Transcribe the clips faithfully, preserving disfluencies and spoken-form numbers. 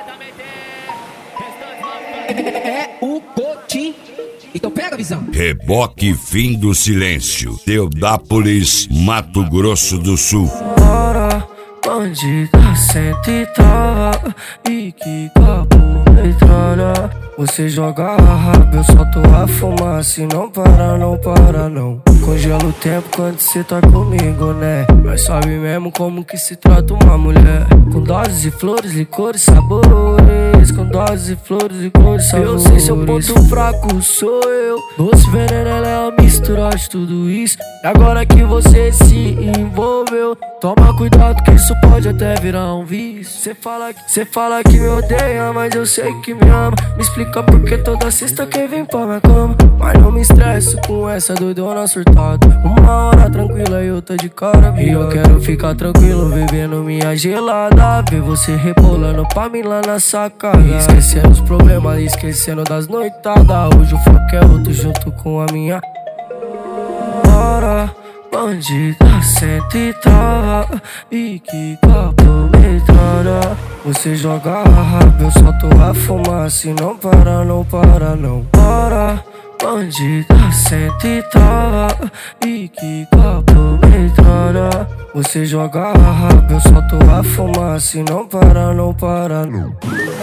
É o Cotim. Então pega a visão. Reboque Fim do Silêncio, Teodápolis, Mato Grosso do Sul. Bora, bandida, senta e trava. E que papo metralha. Você joga a raba, eu solto a fumaça. E não para, não para, não. Congela o tempo quando cê tá comigo, né? Mas sabe mesmo como que se trata uma mulher. Com doses de flores, licores, sabores. Com doses de flores, licores, sabores. Eu sei seu ponto fraco, sou eu. Doce veneno, ela é a mistura de tudo isso. E agora que você se envolveu, toma cuidado que isso pode até virar um vício. Cê fala, cê fala que me odeia, mas eu sei que me ama. Me explica por que toda sexta quem vem pra minha cama. Mas não me estresso com essa doidona surtada. Uma hora tranquila e outra de cara. E eu quero ficar tranquilo, bebendo minha gelada. Ver você rebolando pra mim lá na sacada. Esquecendo os problemas, esquecendo das noitadas. Hoje o foco é outro junto com a minha. Bora, bandida, senta e trava. E que papo metralha. Você joga a raba, eu solto a fumaça. E não para, não para, não. Bora, bandida, senta e trava. E que papo metralha. Você joga a raba, eu solto a fumaça. E não para, não para, não.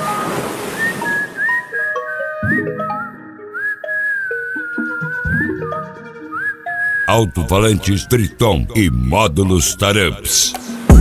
Alto-falantes Triton e módulos Taramps.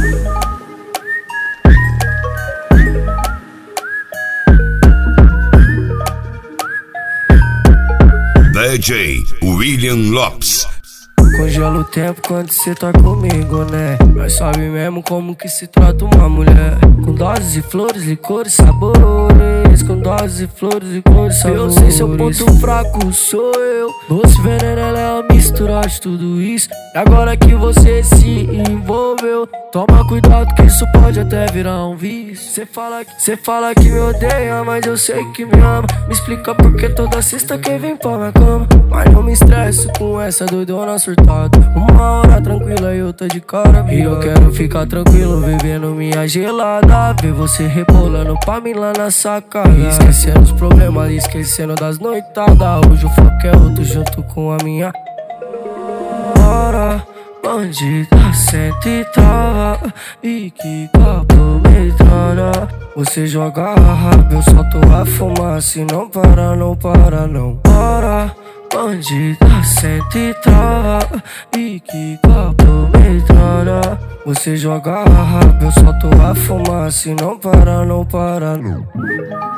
D J William Lopes. Congela o tempo quando cê tá comigo, né? Mas sabe mesmo como que se trata uma mulher. Com doses de flores, licores, sabores. Com doses de flores, licores, sabores. Eu sei seu ponto fraco, sou eu. Doce veneno, ela é a mistura de tudo isso. E agora que você se envolveu, toma cuidado que isso pode até virar um vício. Cê fala, cê fala que me odeia, mas eu sei que me ama. Me explica por que toda sexta quem vem pra minha cama. Mas não me estresso com essa doidona surtada. Uma hora tranquila e outra de cara. E eu quero ficar tranquilo, bebendo minha gelada. Ver você rebolando pra mim lá na sacada. Esquecendo os problemas, esquecendo das noitadas. Hoje o foco é outro junto com a minha. Bora, bandida, senta e trava. E que papo metralha. Você joga a raba, eu solto a fumaça. E não para, não para, não. Bora, bandida, senta e trava. E que papo metralha. Você joga a raba, eu solto a fumaça. E não para, não para, não.